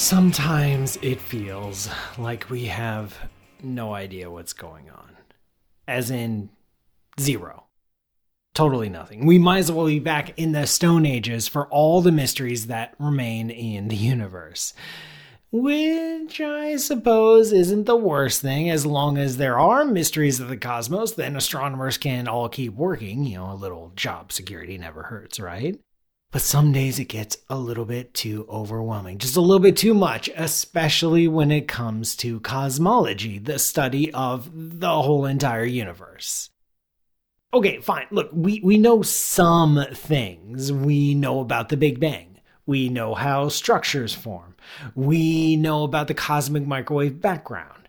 Sometimes it feels like we have no idea what's going on. As in, zero. Totally nothing. We might as well be back in the Stone Ages for all the mysteries that remain in the universe. Which I suppose isn't the worst thing. As long as there are mysteries of the cosmos, then astronomers can all keep working. You know, a little job security never hurts, right? But some days it gets a little bit too overwhelming, just a little bit too much, especially when it comes to cosmology, the study of the whole entire universe. Okay, fine. Look, we know some things. We know about the Big Bang. We know how structures form. We know about the cosmic microwave background.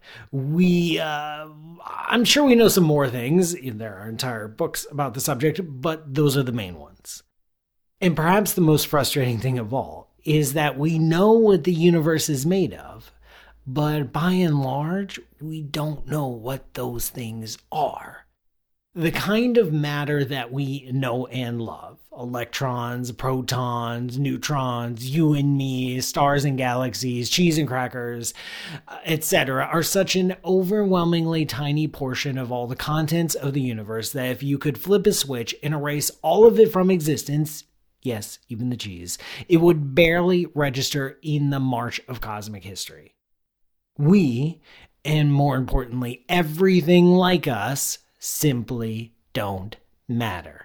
I'm sure we know some more things. There are entire books about the subject, but those are the main ones. And perhaps the most frustrating thing of all is that we know what the universe is made of, but by and large, we don't know what those things are. The kind of matter that we know and love, electrons, protons, neutrons, you and me, stars and galaxies, cheese and crackers, etc., are such an overwhelmingly tiny portion of all the contents of the universe that if you could flip a switch and erase all of it from existence, yes, even the cheese, it would barely register in the march of cosmic history. We, and more importantly, everything like us, simply don't matter.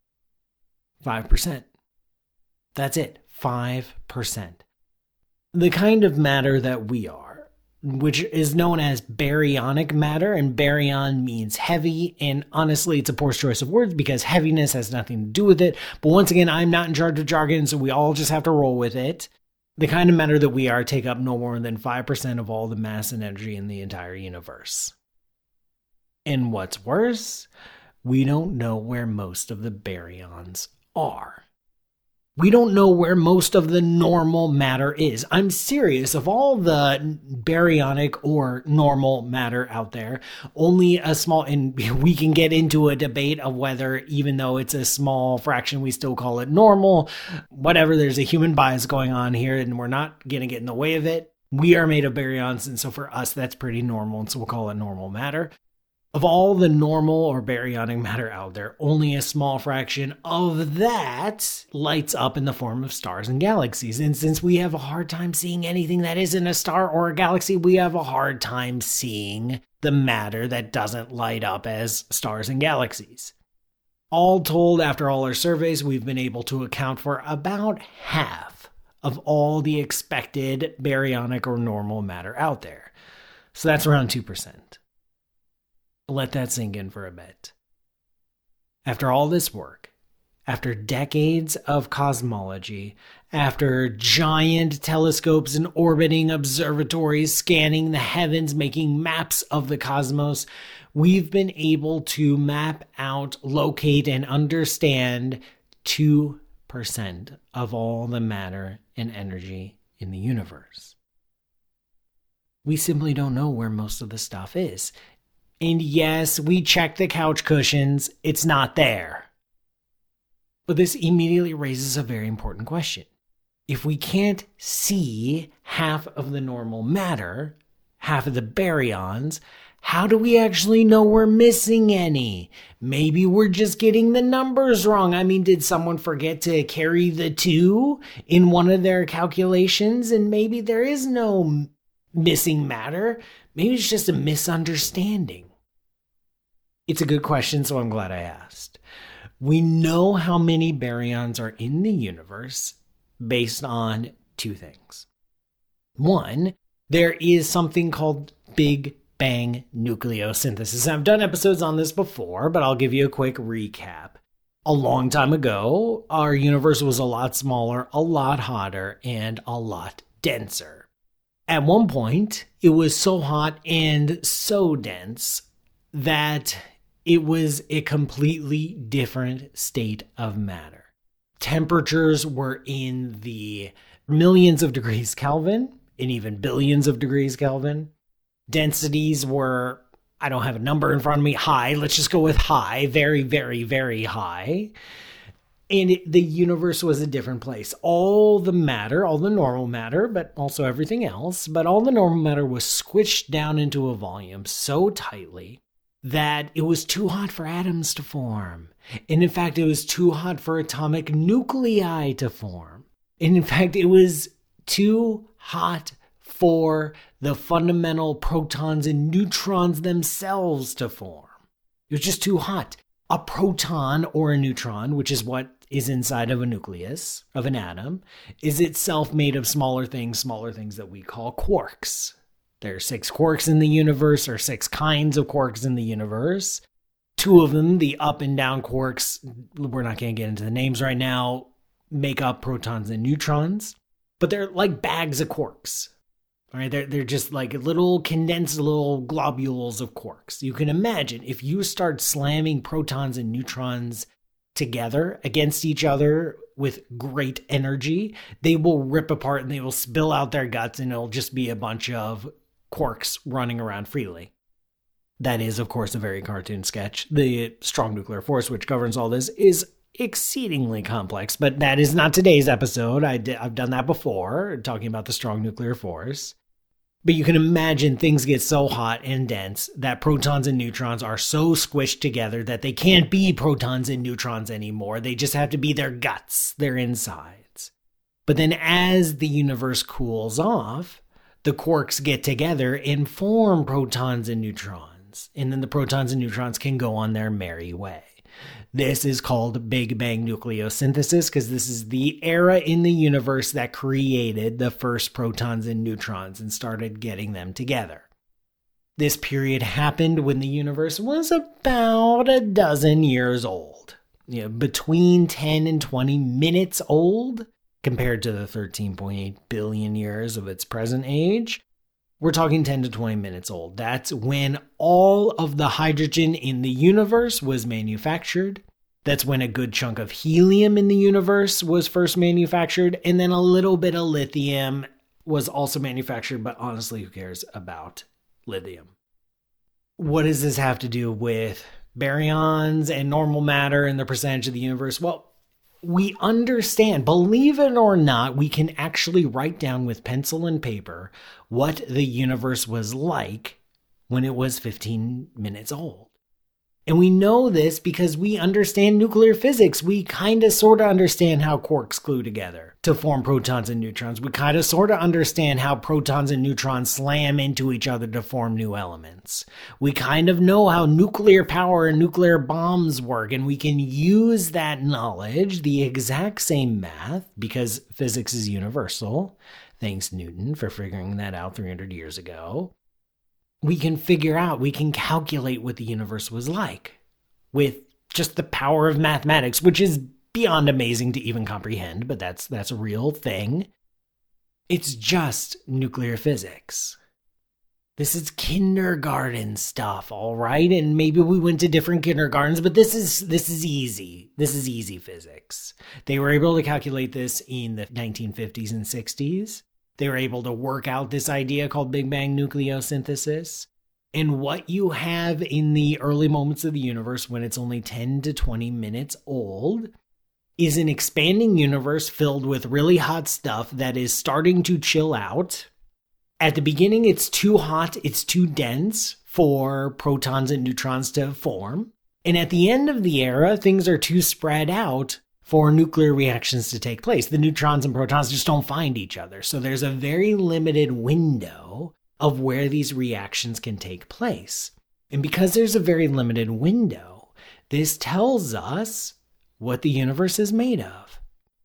5%. That's it. 5%. The kind of matter that we are, which is known as baryonic matter, and baryon means heavy, and honestly, it's a poor choice of words because heaviness has nothing to do with it. But once again, I'm not in charge of jargon, so we all just have to roll with it. The kind of matter that we are take up no more than 5% of all the mass and energy in the entire universe. And what's worse, we don't know where most of the baryons are. We don't know where most of the normal matter is. I'm serious. Of all the baryonic or normal matter out there, only a small, and we can get into a debate of whether, even though it's a small fraction, we still call it normal. Whatever, there's a human bias going on here, and we're not going to get in the way of it. We are made of baryons, and so for us, that's pretty normal, and so we'll call it normal matter. Of all the normal or baryonic matter out there, only a small fraction of that lights up in the form of stars and galaxies. And since we have a hard time seeing anything that isn't a star or a galaxy, we have a hard time seeing the matter that doesn't light up as stars and galaxies. All told, after all our surveys, we've been able to account for about half of all the expected baryonic or normal matter out there. So that's around 2%. Let that sink in for a bit. After all this work, after decades of cosmology, after giant telescopes and orbiting observatories scanning the heavens, making maps of the cosmos, we've been able to map out, locate, and understand 2% of all the matter and energy in the universe. We simply don't know where most of the stuff is. And yes, we checked the couch cushions. It's not there. But this immediately raises a very important question. If we can't see half of the normal matter, half of the baryons, how do we actually know we're missing any? Maybe we're just getting the numbers wrong. I mean, did someone forget to carry the 2 in one of their calculations? And maybe there is no missing matter. Maybe it's just a misunderstanding. It's a good question, so I'm glad I asked. We know how many baryons are in the universe based on 2 things. 1, there is something called Big Bang nucleosynthesis. I've done episodes on this before, but I'll give you a quick recap. A long time ago, our universe was a lot smaller, a lot hotter, and a lot denser. At one point, it was so hot and so dense that it was a completely different state of matter. Temperatures were in the millions of degrees Kelvin and even billions of degrees Kelvin. Densities were, I don't have a number in front of me, high. Let's just go with high, very, very, very high. And the universe was a different place. All the matter, all the normal matter, but also everything else, but all the normal matter was squished down into a volume so tightly that it was too hot for atoms to form. And in fact, it was too hot for atomic nuclei to form. And in fact, it was too hot for the fundamental protons and neutrons themselves to form. It was just too hot. A proton or a neutron, which is what is inside of a nucleus of an atom, is itself made of smaller things that we call quarks. There are 6 quarks in the universe, or 6 kinds of quarks in the universe. 2 of them, the up and down quarks, we're not going to get into the names right now, make up protons and neutrons. But they're like bags of quarks. All right, they're just like little condensed little globules of quarks. You can imagine if you start slamming protons and neutrons together against each other with great energy, they will rip apart and they will spill out their guts, and it'll just be a bunch of quarks running around freely. That is, of course, a very cartoon sketch. The strong nuclear force, which governs all this, is exceedingly complex, but that is not today's episode. I've done that before, talking about the strong nuclear force. But you can imagine things get so hot and dense that protons and neutrons are so squished together that they can't be protons and neutrons anymore. They just have to be their guts, their insides. But then as the universe cools off, the quarks get together and form protons and neutrons. And then the protons and neutrons can go on their merry way. This is called Big Bang nucleosynthesis because this is the era in the universe that created the first protons and neutrons and started getting them together. This period happened when the universe was about a dozen years old, between 10 and 20 minutes old compared to the 13.8 billion years of its present age. We're talking 10 to 20 minutes old. That's when all of the hydrogen in the universe was manufactured. That's when a good chunk of helium in the universe was first manufactured. And then a little bit of lithium was also manufactured. But honestly, who cares about lithium? What does this have to do with baryons and normal matter and the percentage of the universe? Well, we understand, believe it or not, we can actually write down with pencil and paper what the universe was like when it was 15 minutes old. And we know this because we understand nuclear physics. We kind of sort of understand how quarks glue together to form protons and neutrons. We kind of sort of understand how protons and neutrons slam into each other to form new elements. We kind of know how nuclear power and nuclear bombs work, and we can use that knowledge, the exact same math, because physics is universal. Thanks, Newton, for figuring that out 300 years ago. We can figure out, we can calculate what the universe was like with just the power of mathematics, which is beyond amazing to even comprehend, but that's a real thing. It's just nuclear physics. This is kindergarten stuff, all right? And maybe we went to different kindergartens, but this is easy. This is easy physics. They were able to calculate this in the 1950s and 60s. They were able to work out this idea called Big Bang nucleosynthesis. And what you have in the early moments of the universe when it's only 10 to 20 minutes old is an expanding universe filled with really hot stuff that is starting to chill out. At the beginning, it's too hot, it's too dense for protons and neutrons to form. And at the end of the era, things are too spread out for nuclear reactions to take place. The neutrons and protons just don't find each other. So there's a very limited window of where these reactions can take place. And because there's a very limited window, this tells us what the universe is made of.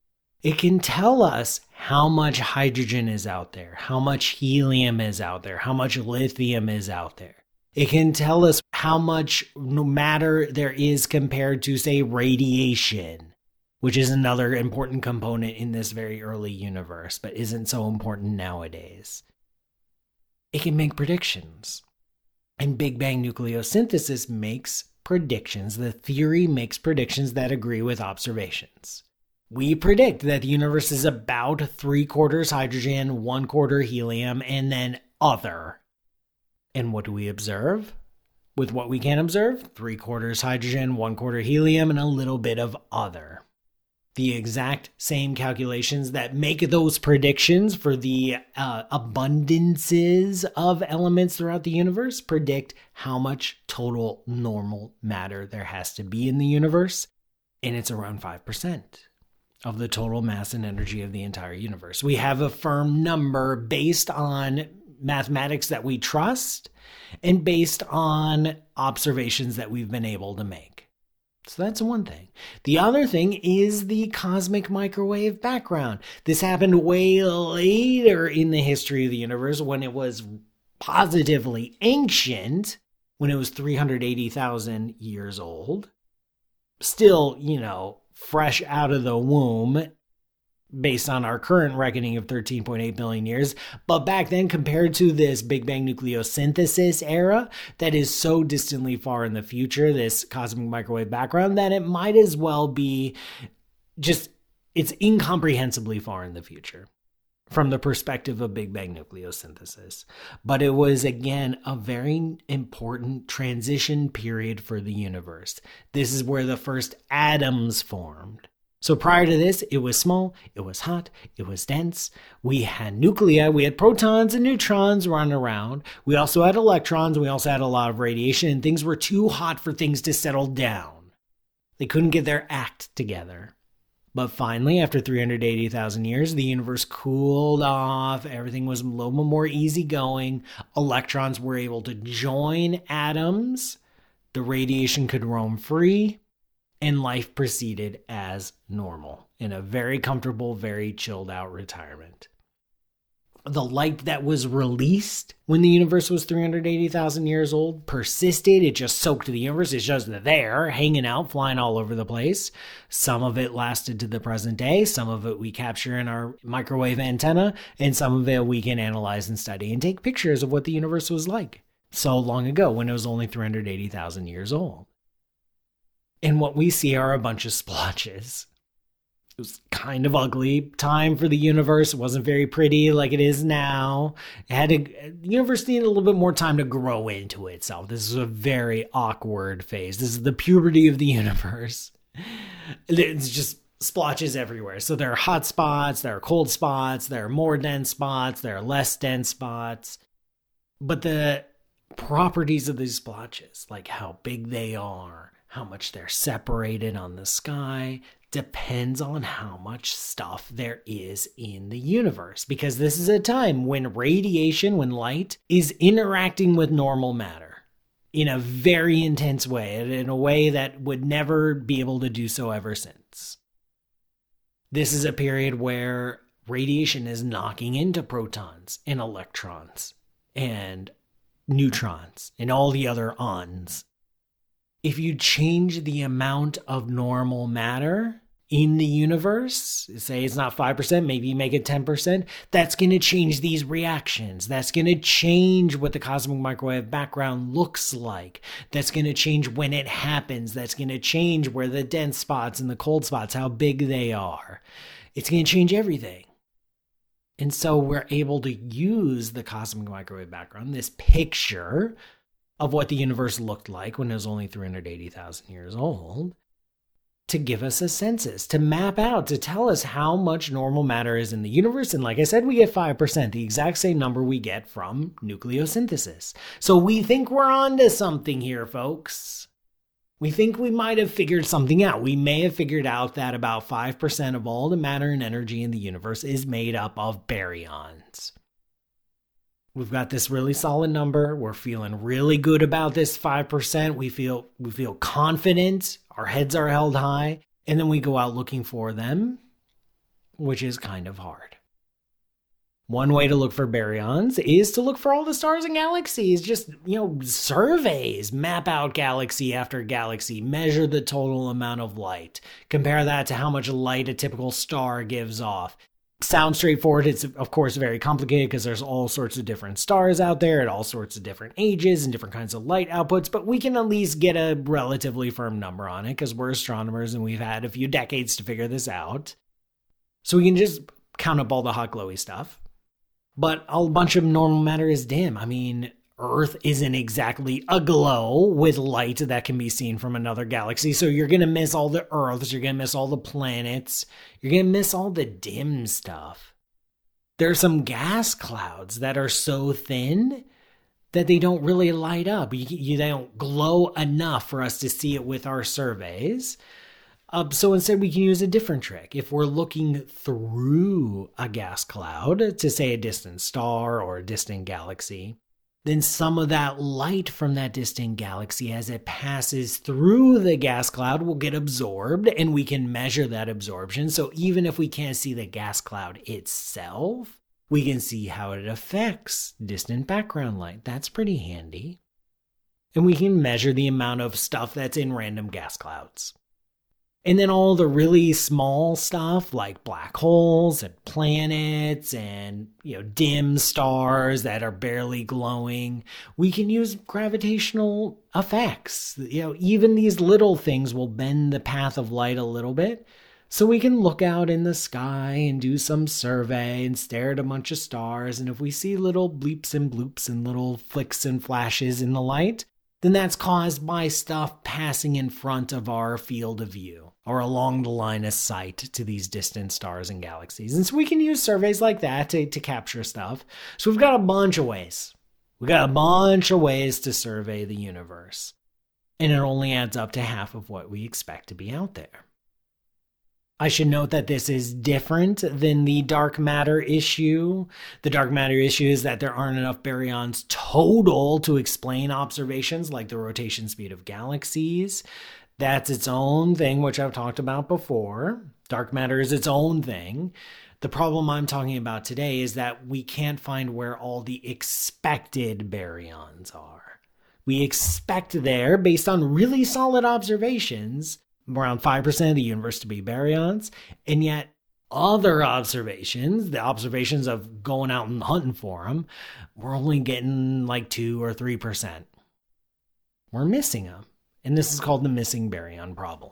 It can tell us how much hydrogen is out there, how much helium is out there, how much lithium is out there. It can tell us how much matter there is compared to, say, radiation, which is another important component in this very early universe, but isn't so important nowadays. It can make predictions. And Big Bang nucleosynthesis makes predictions. The theory makes predictions that agree with observations. We predict that the universe is about 3/4 hydrogen, 1/4 helium, and then other. And what do we observe? With what we can observe, 3/4 hydrogen, 1/4 helium, and a little bit of other. the exact same calculations that make those predictions for the abundances of elements throughout the universe predict how much total normal matter there has to be in the universe. And it's around 5% of the total mass and energy of the entire universe. We have a firm number based on mathematics that we trust and based on observations that we've been able to make. So that's one thing. The other thing is the cosmic microwave background. This happened way later in the history of the universe when it was positively ancient, when it was 380,000 years old. Still, fresh out of the womb based on our current reckoning of 13.8 billion years. But back then, compared to this Big Bang nucleosynthesis era that is so distantly far in the future, this cosmic microwave background, that it might as well be it's incomprehensibly far in the future from the perspective of Big Bang nucleosynthesis. But it was, again, a very important transition period for the universe. This is where the first atoms formed. So prior to this, it was small, it was hot, it was dense. We had nuclei, we had protons and neutrons running around. We also had electrons, we also had a lot of radiation, and things were too hot for things to settle down. They couldn't get their act together. But finally, after 380,000 years, the universe cooled off, everything was a little bit more easygoing. Electrons were able to join atoms, the radiation could roam free, and life proceeded as normal in a very comfortable, very chilled out retirement. The light that was released when the universe was 380,000 years old persisted. It just soaked the universe. It's just there, hanging out, flying all over the place. Some of it lasted to the present day. Some of it we capture in our microwave antenna, and some of it we can analyze and study and take pictures of what the universe was like so long ago when it was only 380,000 years old. And what we see are a bunch of splotches. It was kind of ugly time for the universe. It wasn't very pretty like it is now. The universe needed a little bit more time to grow into itself. This is a very awkward phase. This is the puberty of the universe. It's just splotches everywhere. So there are hot spots, there are cold spots, there are more dense spots, there are less dense spots. But the properties of these splotches, like how big they are, how much they're separated on the sky, depends on how much stuff there is in the universe. Because this is a time when radiation, when light, is interacting with normal matter in a very intense way, and in a way that would never be able to do so ever since. This is a period where radiation is knocking into protons and electrons and neutrons and all the other ons. If you change the amount of normal matter in the universe, say it's not 5%, maybe you make it 10%, that's going to change these reactions. That's going to change what the cosmic microwave background looks like. That's going to change when it happens. That's going to change where the dense spots and the cold spots, how big they are. It's going to change everything. And so we're able to use the cosmic microwave background, this picture of what the universe looked like when it was only 380,000 years old, to give us a census, to map out, to tell us how much normal matter is in the universe. And like I said, we get 5%, the exact same number we get from nucleosynthesis. So we think we're onto something here, folks. We think we might have figured something out. We may have figured out that about 5% of all the matter and energy in the universe is made up of baryons. We've got this really solid number. We're feeling really good about this 5%. We feel confident. Our heads are held high. And then we go out looking for them, which is kind of hard. One way to look for baryons is to look for all the stars and galaxies. Just, surveys, map out galaxy after galaxy, measure the total amount of light. Compare that to how much light a typical star gives off. Sounds straightforward. It's, of course, very complicated because there's all sorts of different stars out there at all sorts of different ages and different kinds of light outputs, but we can at least get a relatively firm number on it because we're astronomers and we've had a few decades to figure this out. So we can just count up all the hot glowy stuff. But a bunch of normal matter is dim. I mean, Earth isn't exactly aglow with light that can be seen from another galaxy. So you're going to miss all the Earths, you're going to miss all the planets, you're going to miss all the dim stuff. There are some gas clouds that are so thin that they don't really light up. They don't glow enough for us to see it with our surveys. So instead, we can use a different trick. If we're looking through a gas cloud to, say, a distant star or a distant galaxy, then some of that light from that distant galaxy as it passes through the gas cloud will get absorbed, and we can measure that absorption. So even if we can't see the gas cloud itself, we can see how it affects distant background light. That's pretty handy. And we can measure the amount of stuff that's in random gas clouds. And then all the really small stuff like black holes and planets and, dim stars that are barely glowing, we can use gravitational effects. Even these little things will bend the path of light a little bit. So we can look out in the sky and do some survey and stare at a bunch of stars. And if we see little bleeps and bloops and little flicks and flashes in the light, then that's caused by stuff passing in front of our field of view or along the line of sight to these distant stars and galaxies. And so we can use surveys like that to capture stuff. So we've got a bunch of ways. We've got a bunch of ways to survey the universe. And it only adds up to half of what we expect to be out there. I should note that this is different than the dark matter issue. The dark matter issue is that there aren't enough baryons total to explain observations like the rotation speed of galaxies. That's its own thing, which I've talked about before. Dark matter is its own thing. The problem I'm talking about today is that we can't find where all the expected baryons are. We expect there, based on really solid observations, around 5% of the universe to be baryons, and yet other observations, the observations of going out and hunting for them, we're only getting like 2 or 3%. We're missing them, and this is called the missing baryon problem.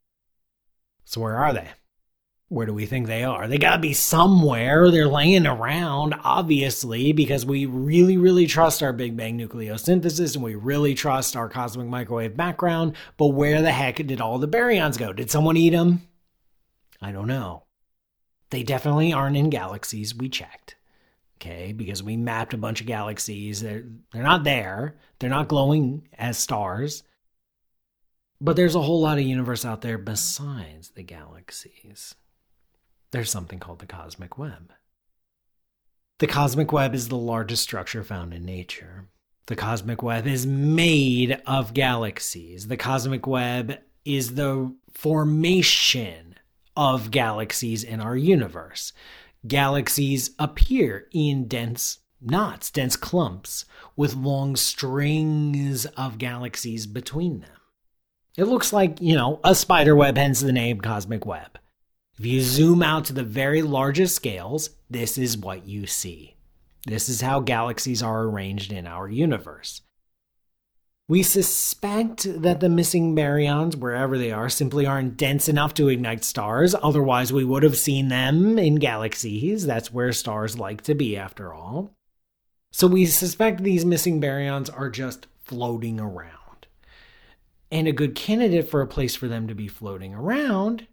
So where are they? Where do we think they are? They gotta be somewhere. They're laying around, obviously, because we really, really trust our Big Bang nucleosynthesis and we really trust our cosmic microwave background. But where the heck did all the baryons go? Did someone eat them? I don't know. They definitely aren't in galaxies. We checked. Okay, because we mapped a bunch of galaxies. They're not there. They're not glowing as stars. But there's a whole lot of universe out there besides the galaxies. There's something called the cosmic web. The cosmic web is the largest structure found in nature. The cosmic web is made of galaxies. The cosmic web is the formation of galaxies in our universe. Galaxies appear in dense knots, dense clumps, with long strings of galaxies between them. It looks like, a spider web, hence the name cosmic web. If you zoom out to the very largest scales, this is what you see. This is how galaxies are arranged in our universe. We suspect that the missing baryons, wherever they are, simply aren't dense enough to ignite stars. Otherwise, we would have seen them in galaxies. That's where stars like to be, after all. So we suspect these missing baryons are just floating around. And a good candidate for a place for them to be floating around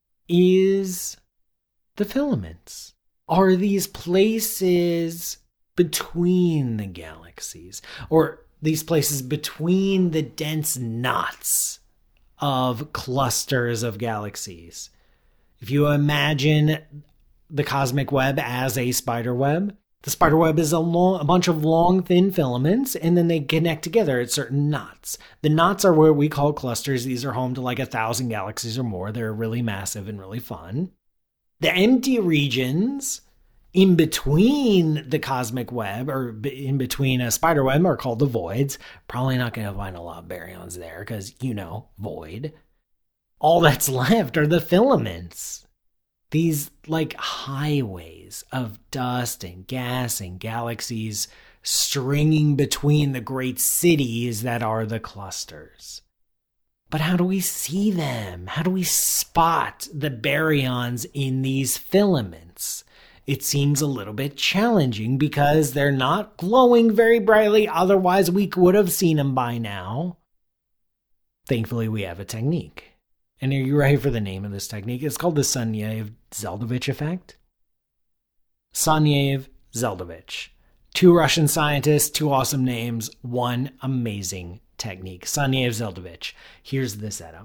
is the filaments. Are these places between the galaxies, or these places between the dense knots of clusters of galaxies? If you imagine the cosmic web as a spider web, the spider web is a bunch of long, thin filaments, and then they connect together at certain knots. The knots are what we call clusters. These are home to like 1,000 galaxies or more. They're really massive and really fun. The empty regions in between the cosmic web, or in between a spider web, are called the voids. Probably not going to find a lot of baryons there because, void. All that's left are the filaments. These like highways of dust and gas and galaxies stringing between the great cities that are the clusters. But how do we see them? How do we spot the baryons in these filaments? it seems a little bit challenging because they're not glowing very brightly. Otherwise, we would have seen them by now. Thankfully, we have a technique. And are you ready for the name of this technique? It's called the Sunyaev-Zeldovich effect. Sunyaev-Zeldovich. 2 Russian scientists, 2 awesome names, 1 amazing technique. Sunyaev-Zeldovich. Here's the setup.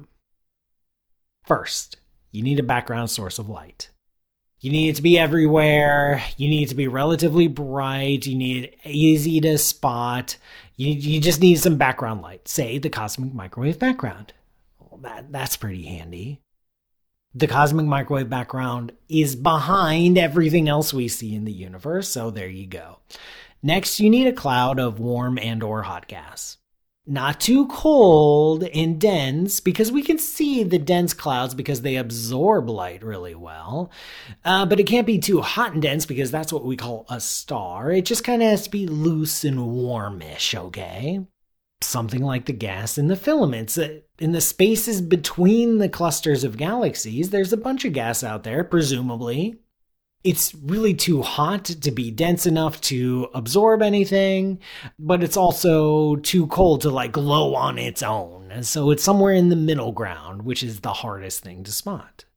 First, you need a background source of light. You need it to be everywhere. You need it to be relatively bright. You need it easy to spot. You just need some background light. Say the cosmic microwave background. Well, that's pretty handy. The cosmic microwave background is behind everything else we see in the universe, so there you go. Next, you need a cloud of warm and or hot gas. Not too cold and dense, because we can see the dense clouds because they absorb light really well. But it can't be too hot and dense because that's what we call a star. It just kind of has to be loose and warmish, okay? Something like the gas in the filaments. In the spaces between the clusters of galaxies, there's a bunch of gas out there, presumably. It's really too hot to be dense enough to absorb anything, but it's also too cold to glow on its own. And so it's somewhere in the middle ground, which is the hardest thing to spot.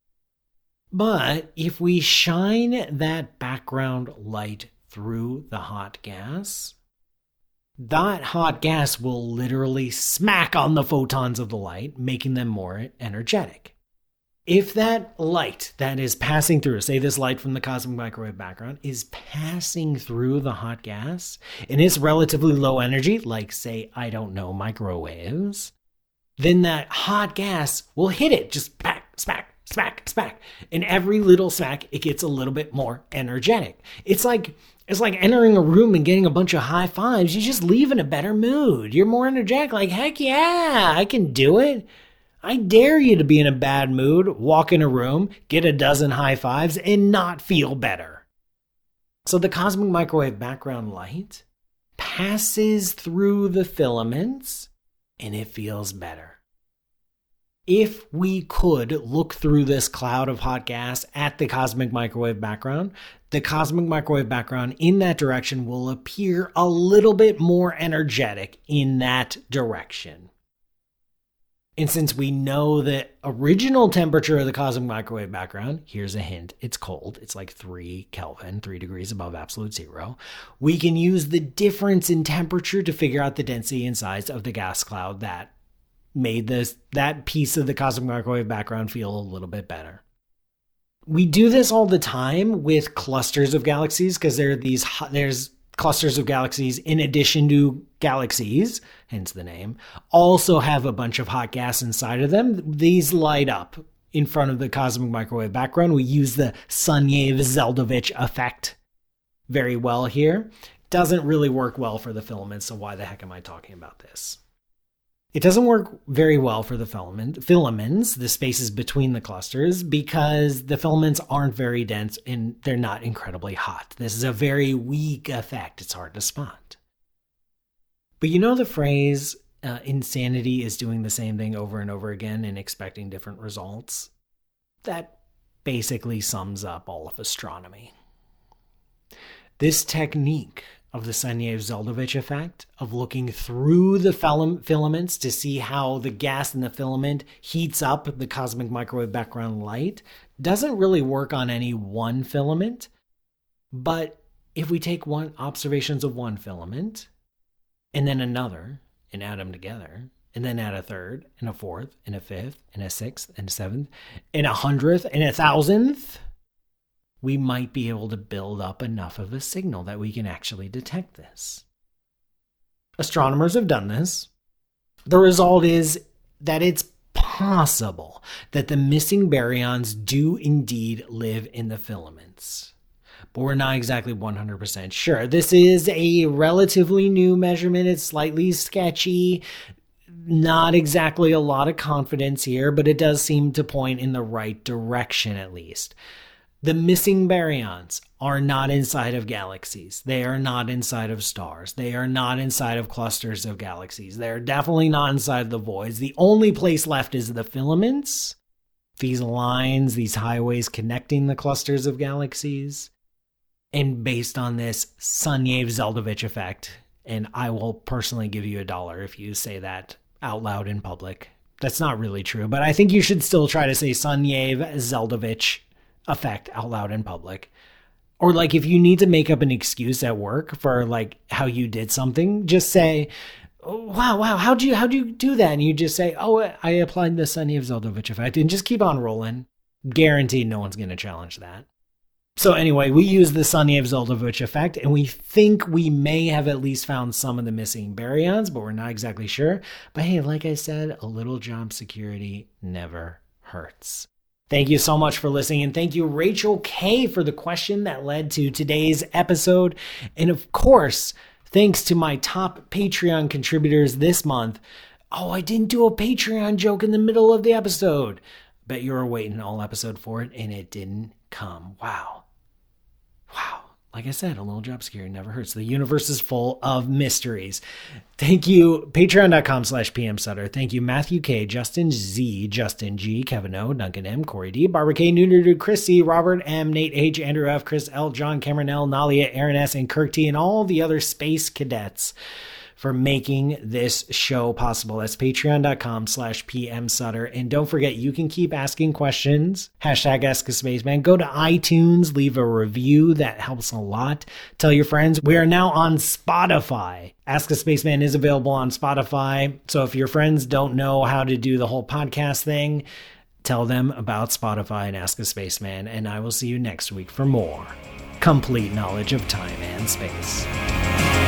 But if we shine that background light through the hot gas, that hot gas will literally smack on the photons of the light, making them more energetic. If that light that is passing through, say this light from the cosmic microwave background, is passing through the hot gas, and it's relatively low energy, like say, I don't know, microwaves, then that hot gas will hit it, just smack, smack, smack, smack. And every little smack, it gets a little bit more energetic. It's like entering a room and getting a bunch of high fives. You just leave in a better mood. You're more energetic, like, heck yeah, I can do it. I dare you to be in a bad mood, walk in a room, get a dozen high fives, and not feel better. So the cosmic microwave background light passes through the filaments, and it feels better. If we could look through this cloud of hot gas at the cosmic microwave background in that direction will appear a little bit more energetic in that direction. And since we know the original temperature of the cosmic microwave background, here's a hint, it's cold. It's like 3 Kelvin, 3 degrees above absolute zero. We can use the difference in temperature to figure out the density and size of the gas cloud that made that piece of the cosmic microwave background feel a little bit better. We do this all the time with clusters of galaxies because there's clusters of galaxies in addition to galaxies, hence the name, also have a bunch of hot gas inside of them. These light up in front of the cosmic microwave background. We use the Sunyaev-Zeldovich effect very well here. Doesn't really work well for the filaments, so why the heck am I talking about this? It doesn't work very well for the filaments, the spaces between the clusters, because the filaments aren't very dense and they're not incredibly hot. This is a very weak effect. It's hard to spot. But you know the phrase, insanity is doing the same thing over and over again and expecting different results? That basically sums up all of astronomy. This technique of the Sunyaev-Zeldovich effect, of looking through the filaments to see how the gas in the filament heats up the cosmic microwave background light, doesn't really work on any one filament. But if we take observations of one filament, and then another, and add them together, and then add a third, and a fourth, and a fifth, and a sixth, and a seventh, and 100th, and 1,000th, we might be able to build up enough of a signal that we can actually detect this. Astronomers have done this. The result is that it's possible that the missing baryons do indeed live in the filaments. But we're not exactly 100% sure. This is a relatively new measurement. It's slightly sketchy. Not exactly a lot of confidence here, but it does seem to point in the right direction at least. The missing baryons are not inside of galaxies. They are not inside of stars. They are not inside of clusters of galaxies. They're definitely not inside the voids. The only place left is the filaments, these lines, these highways connecting the clusters of galaxies. and based on this Sunyev Zeldovich effect, and I will personally give you $1 if you say that out loud in public. That's not really true, but I think you should still try to say Sunyev Zeldovich effect out loud in public. Or like if you need to make up an excuse at work for like how you did something, just say, wow, how'd you do that? And you just say, oh, I applied the Sunyev Zeldovich effect, and just keep on rolling. Guaranteed no one's going to challenge that. So anyway, we use the Sunyev Zeldovich effect, and we think we may have at least found some of the missing baryons, but we're not exactly sure. But hey, like I said, a little job security never hurts. Thank you so much for listening, and thank you, Rachel K., for the question that led to today's episode. And of course, thanks to my top Patreon contributors this month. Oh, I didn't do a Patreon joke in the middle of the episode. Bet you were waiting all episode for it, and it didn't come. Wow. Like I said, a little job security never hurts. The universe is full of mysteries. Thank you, patreon.com/pmsutter. Thank you, Matthew K., Justin Z., Justin G., Kevin O., Duncan M., Corey D., Barbara K., Nooner, Chris C., Robert M., Nate H., Andrew F., Chris L., John, Cameron L., Nalia, Aaron S., and Kirk T., and all the other space cadets for making this show possible. That's patreon.com/pmsutter. And don't forget, you can keep asking questions. #AskASpaceman. Go to iTunes, leave a review. That helps a lot. Tell your friends. We are now on Spotify. Ask a Spaceman is available on Spotify. So if your friends don't know how to do the whole podcast thing, tell them about Spotify and Ask a Spaceman. And I will see you next week for more complete knowledge of time and space.